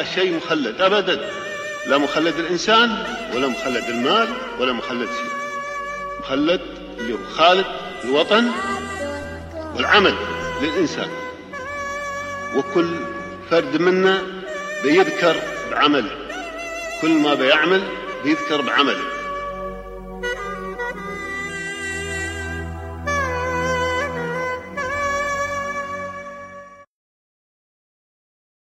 شيء مخلد أبدا، لا مخلد الإنسان ولا مخلد المال ولا مخلد شيء. مخلد اللي هو خالد الوطن والعمل للإنسان، وكل فرد منا بيذكر بعمله، كل ما بيعمل بيذكر بعمله.